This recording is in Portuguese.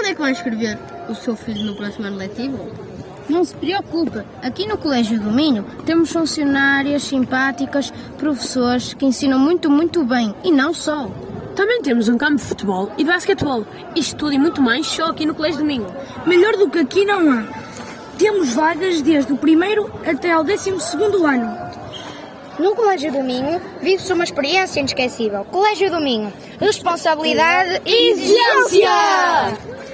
é que vai escrever o seu filho no próximo ano letivo? Não se preocupe, aqui no Colégio do Minho temos funcionárias simpáticas, professores que ensinam muito bem, e não só. Também temos um campo de futebol e de basquetebol. Isto tudo e muito mais só aqui no Colégio do Minho. Melhor do que aqui não há. Temos vagas desde o 1º até ao 12º ano. No Colégio do Minho vive-se uma experiência inesquecível. Colégio do Minho, responsabilidade e exigência!